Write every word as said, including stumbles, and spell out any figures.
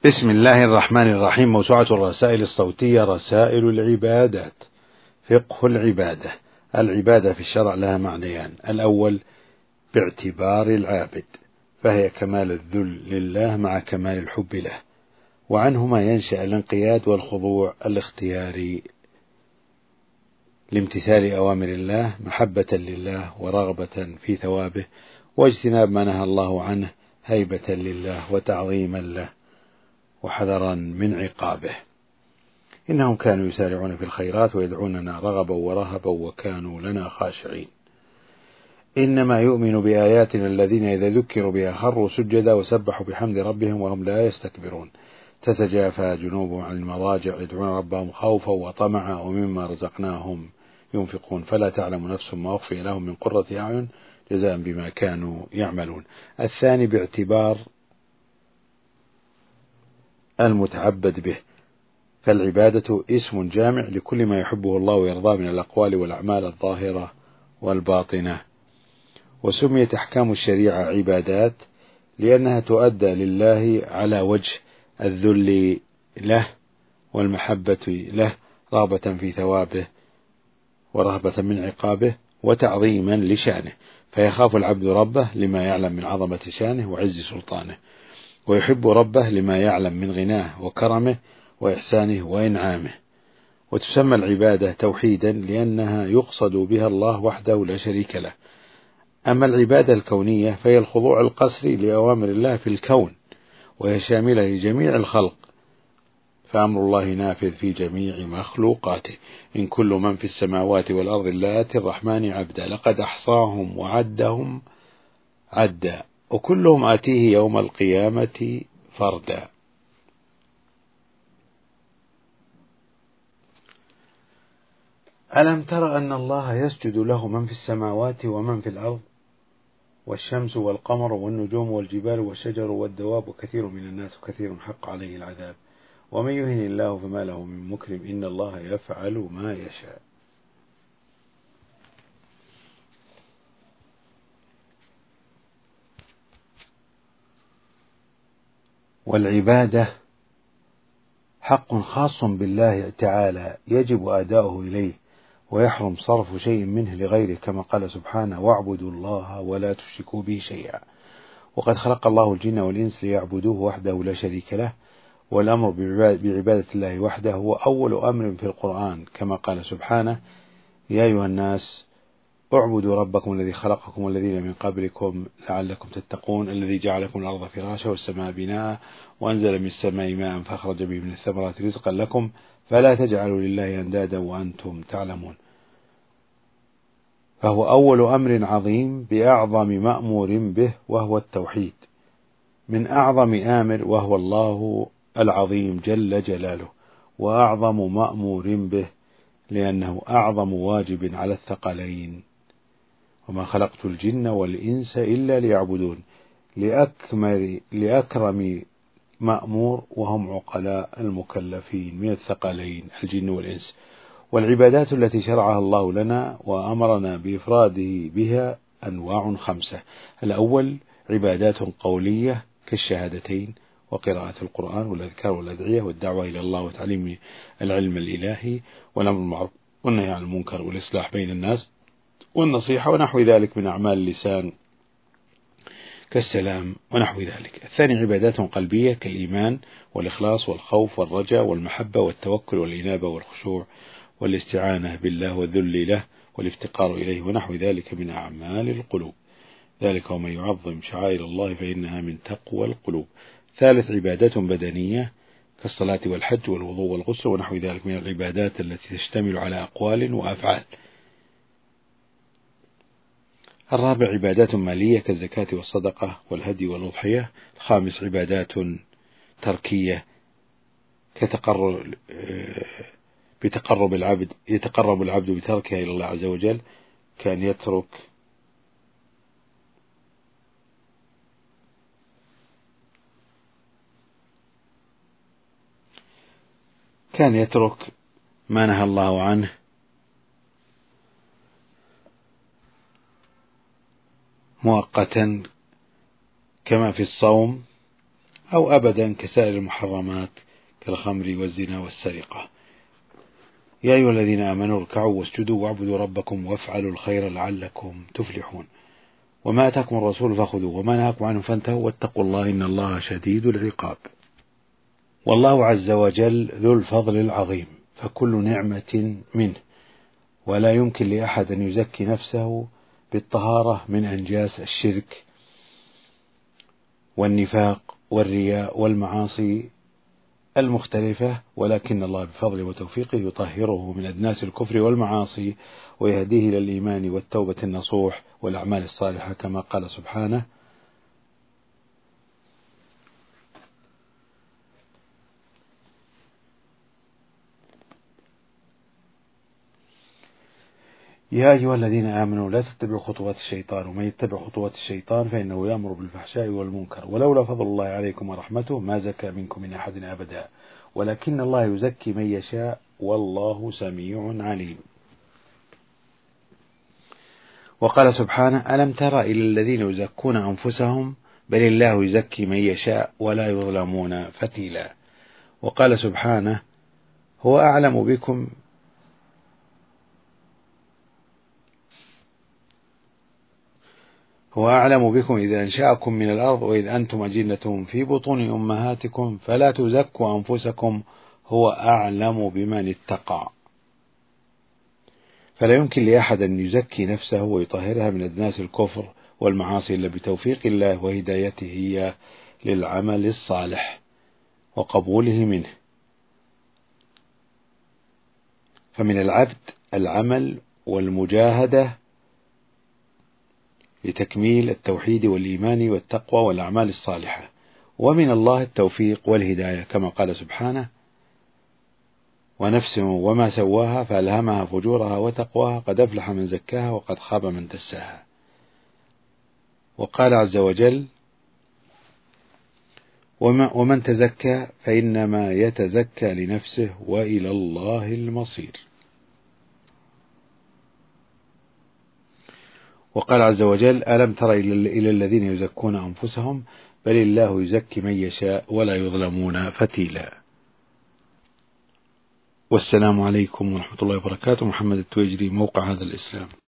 بسم الله الرحمن الرحيم. موسوعة الرسائل الصوتية رسائل العبادات. فقه العبادة. العبادة في الشرع لها معنيان: الأول باعتبار العابد، فهي كمال الذل لله مع كمال الحب له، وعنهما ينشأ الانقياد والخضوع الاختياري لامتثال أوامر الله محبة لله ورغبة في ثوابه، واجتناب ما نهى الله عنه هيبة لله وتعظيما له وحذرا من عقابه. إنهم كانوا يسارعون في الخيرات ويدعوننا رغبا ورهبا وكانوا لنا خاشعين. إنما يؤمن بآياتنا الذين إذا ذكروا بها خروا سجدا وسبحوا بحمد ربهم وهم لا يستكبرون. تتجافى جنوبهم عن المضاجع يدعون ربهم خوفا وطمعا ومما رزقناهم ينفقون، فلا تعلم نفس ما أخفي لهم من قرة أعين جزاء بما كانوا يعملون. الثاني باعتبار المتعبد به، فالعبادة اسم جامع لكل ما يحبه الله ويرضاه من الأقوال والأعمال الظاهرة والباطنة. وسميت أحكام الشريعة عبادات لأنها تؤدى لله على وجه الذل له والمحبة له، رغبة في ثوابه ورهبة من عقابه وتعظيما لشانه، فيخاف العبد ربه لما يعلم من عظمة شانه وعز سلطانه، ويحب ربه لما يعلم من غناه وكرمه وإحسانه وإنعامه. وتسمى العبادة توحيدا لأنها يقصد بها الله وحده لا شريك له. أما العبادة الكونية فهي الخضوع القسري لأوامر الله في الكون، وهي شاملة لجميع الخلق، فأمر الله نافذ في جميع مخلوقاته. إن كل من في السماوات والأرض إلا آتي الرحمن عبدا، لقد أحصاهم وعدهم عدا وكلهم آتيه يوم القيامة فردا. ألم تر أن الله يسجد له من في السماوات ومن في الأرض، والشمس والقمر والنجوم والجبال والشجر والدواب وكثير من الناس وكثير حق عليه العذاب، ومن يهن الله فما له من مكرم إن الله يفعل ما يشاء. والعبادة حق خاص بالله تعالى يجب أداؤه إليه، ويحرم صرف شيء منه لغيره، كما قال سبحانه: واعبدوا الله ولا تشركوا به شيئا. وقد خلق الله الجن والإنس ليعبدوه وحده لا شريك له، والأمر بعبادة الله وحده هو أول أمر في القرآن، كما قال سبحانه: يا أيها الناس اعبدوا ربكم الذي خلقكم والذين من قبلكم لعلكم تتقون، الذي جعل لكم الأرض فراشا والسماء بناء وأنزل من السماء ماء فأخرج به من الثمرات رزقا لكم فلا تجعلوا لله أندادا وأنتم تعلمون. فهو أول أمر عظيم بأعظم مأمور به، وهو التوحيد، من أعظم آمر وهو الله العظيم جل جلاله، وأعظم مأمور به لأنه أعظم واجب على الثقلين. وما خلقت الجن والإنس إلا ليعبدون، لأكمل لأكرم مأمور وهم عقلاء المكلفين من الثقلين الجن والإنس. والعبادات التي شرعها الله لنا وأمرنا بإفراده بها أنواع خمسة: الأول عبادات قولية كالشهادتين وقراءة القرآن والأذكار والأدعية والدعوة إلى الله وتعليم العلم الإلهي والأمر بالمعروف والنهي عن المنكر والإصلاح بين الناس والنصيحة ونحو ذلك من أعمال اللسان كالسلام ونحو ذلك. الثاني عبادات قلبية كالإيمان والإخلاص والخوف والرجاء والمحبة والتوكل والإنابة والخشوع والاستعانة بالله والذل له والافتقار إليه ونحو ذلك من أعمال القلوب، ذلك ومن يعظم شعائر الله فإنها من تقوى القلوب. ثالث عبادات بدنية كالصلاة والحج والوضوء والغسل ونحو ذلك من العبادات التي تشتمل على أقوال وأفعال. الرابع عبادات مالية كالزكاة والصدقة والهدي والأضحية. الخامس عبادات تركية كتقرب بتقرب العبد يتقرب العبد بتركها إلى الله عز وجل، كان يترك كان يترك ما نهى الله عنه مؤقتا، كما في الصوم أو أبدا كسائر المحرمات كالخمر والزنا والسرقة. يا أيها الذين آمنوا اركعوا واسجدوا واعبدوا ربكم وافعلوا الخير لعلكم تفلحون. وما أتاكم الرسول فخذوه وما نهاكم عنه فانتهوا واتقوا الله إن الله شديد العقاب. والله عز وجل ذو الفضل العظيم، فكل نعمة منه، ولا يمكن لأحد أن يزكي نفسه بالطهارة من أنجاس الشرك والنفاق والرياء والمعاصي المختلفة، ولكن الله بفضله وتوفيقه يطهره من أدناس الكفر والمعاصي ويهديه إلى الإيمان والتوبة النصوح والأعمال الصالحة، كما قال سبحانه: يا أيها الذين آمنوا لا تتبعوا خطوات الشيطان ومن يتبع خطوات الشيطان فإنه يأمر بالفحشاء والمنكر ولولا فضل الله عليكم ورحمته ما زكى منكم من أحد أبدا ولكن الله يزكي من يشاء والله سميع عليم. وقال سبحانه: ألم تر إلى الذين يزكون أنفسهم بل الله يزكي من يشاء ولا يظلمون فتيلا. وقال سبحانه: هو أعلم بكم هو أعلم بكم إذ أنشأكم من الأرض وإذ أنتم أجنة في بطون أمهاتكم فلا تزكوا أنفسكم هو أعلم بمن اتقى. فلا يمكن لأحد أن يزكي نفسه ويطهرها من أدناس الكفر والمعاصي إلا بتوفيق الله وهدايته هي للعمل الصالح وقبوله منه. فمن العبد العمل والمجاهدة لتكميل التوحيد والإيمان والتقوى والأعمال الصالحة، ومن الله التوفيق والهداية، كما قال سبحانه: ونفس وما سواها فألهمها فجورها وتقواها قد أفلح من زكاها وقد خاب من دساها. وقال عز وجل: ومن تزكى فإنما يتزكى لنفسه وإلى الله المصير. وقال عز وجل: ألم تر إلى الذين يزكون أنفسهم بل الله يزكي من يشاء ولا يظلمون فتيلا. والسلام عليكم ورحمة الله وبركاته. محمد التويجري، موقع هذا الإسلام.